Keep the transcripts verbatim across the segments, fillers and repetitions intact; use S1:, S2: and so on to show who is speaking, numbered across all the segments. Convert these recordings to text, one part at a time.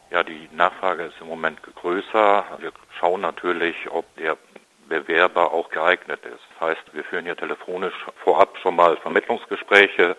S1: Ja, die Nachfrage ist im Moment größer. Wir schauen natürlich, ob der Bewerber auch geeignet ist. Das heißt, wir führen hier telefonisch vorab schon mal Vermittlungsgespräche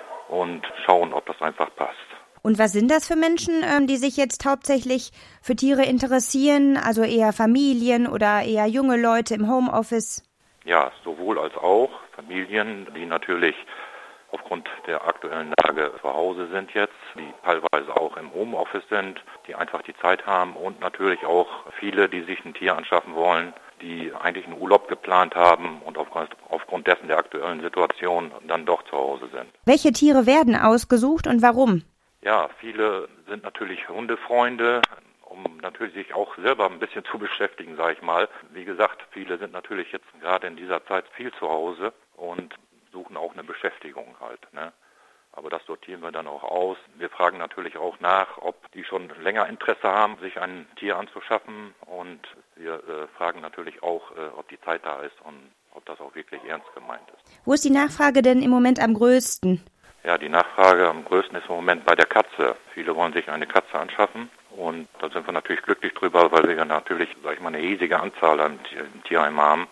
S1: und schauen, ob das einfach passt.
S2: Und was sind das für Menschen, die sich jetzt hauptsächlich für Tiere interessieren? Also eher Familien oder eher junge Leute im Homeoffice?
S1: Ja, sowohl als auch Familien, die natürlich aufgrund der aktuellen Lage zu Hause sind jetzt, die teilweise auch im Homeoffice sind, die einfach die Zeit haben und natürlich auch viele, die sich ein Tier anschaffen wollen, die eigentlich einen Urlaub geplant haben und aufgrund, aufgrund dessen der aktuellen Situation dann doch zu Hause sind.
S2: Welche Tiere werden ausgesucht und warum?
S1: Ja, viele sind natürlich Hundefreunde, um natürlich sich auch selber ein bisschen zu beschäftigen, sage ich mal. Wie gesagt, viele sind natürlich jetzt gerade in dieser Zeit viel zu Hause und suchen auch eine Beschäftigung halt, ne? Aber das sortieren wir dann auch aus. Wir fragen natürlich auch nach, ob die schon länger Interesse haben, sich ein Tier anzuschaffen. Und wir äh, fragen natürlich auch, äh, ob die Zeit da ist und ob das auch wirklich ernst gemeint ist.
S2: Wo ist die Nachfrage denn im Moment am größten?
S1: Ja, die Nachfrage am größten ist im Moment bei der Katze. Viele wollen sich eine Katze anschaffen. Und da sind wir natürlich glücklich drüber, weil wir ja natürlich, sag ich mal, eine riesige Anzahl an Tierheimen haben.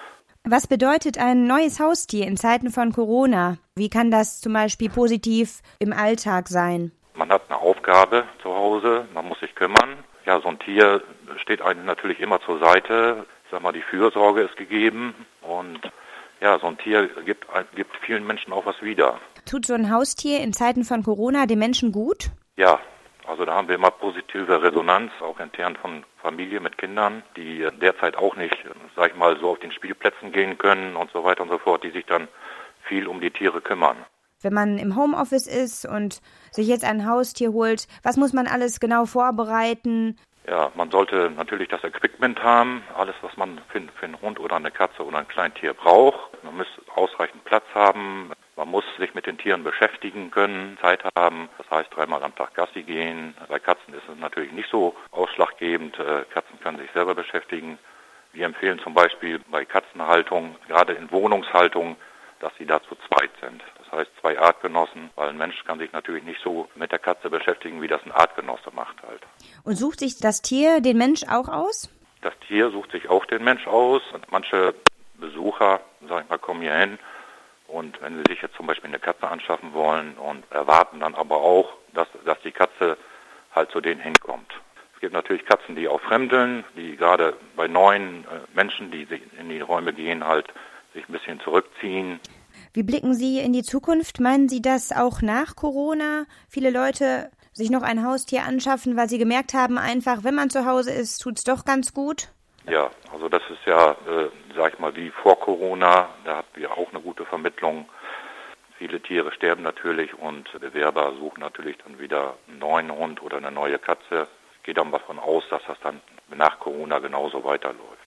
S2: Was bedeutet ein neues Haustier in Zeiten von Corona? Wie kann das zum Beispiel positiv im Alltag sein?
S1: Man hat eine Aufgabe zu Hause, man muss sich kümmern. Ja, so ein Tier steht einem natürlich immer zur Seite. Ich sag mal, die Fürsorge ist gegeben und ja, so ein Tier gibt, gibt vielen Menschen auch was wieder.
S2: Tut so ein Haustier in Zeiten von Corona den Menschen gut?
S1: Ja, also da haben wir immer positive Resonanz, auch intern von Familie mit Kindern, die derzeit auch nicht, sag ich mal, so auf den Spielplätzen gehen können und so weiter und so fort, die sich dann viel um die Tiere kümmern.
S2: Wenn man im Homeoffice ist und sich jetzt ein Haustier holt, was muss man alles genau vorbereiten?
S1: Ja, man sollte natürlich das Equipment haben, alles, was man für, für einen Hund oder eine Katze oder ein Kleintier braucht. Man muss ausreichend Platz haben. Man muss sich mit den Tieren beschäftigen können, Zeit haben, das heißt dreimal am Tag Gassi gehen. Bei Katzen ist es natürlich nicht so ausschlaggebend. Katzen können sich selber beschäftigen. Wir empfehlen zum Beispiel bei Katzenhaltung, gerade in Wohnungshaltung, dass sie da zu zweit sind. Das heißt zwei Artgenossen, weil ein Mensch kann sich natürlich nicht so mit der Katze beschäftigen, wie das ein Artgenosse macht halt.
S2: Und sucht sich das Tier den Mensch auch aus?
S1: Das Tier sucht sich auch den Mensch aus. Und manche Besucher, sag ich mal, kommen hier hin. Und wenn Sie sich jetzt zum Beispiel eine Katze anschaffen wollen und erwarten dann aber auch, dass, dass die Katze halt zu denen hinkommt. Es gibt natürlich Katzen, die auch fremdeln, die gerade bei neuen äh, Menschen, die sich in die Räume gehen, halt sich ein bisschen zurückziehen.
S2: Wie blicken Sie in die Zukunft? Meinen Sie, dass auch nach Corona viele Leute sich noch ein Haustier anschaffen, weil sie gemerkt haben, einfach, wenn man zu Hause ist, tut's doch ganz gut?
S1: Ja, also das ist ja, äh, sag ich mal, wie vor Corona, da hatten wir auch eine gute Vermittlung. Viele Tiere sterben natürlich und Bewerber suchen natürlich dann wieder einen neuen Hund oder eine neue Katze. Ich gehe dann davon aus, dass das dann nach Corona genauso weiterläuft.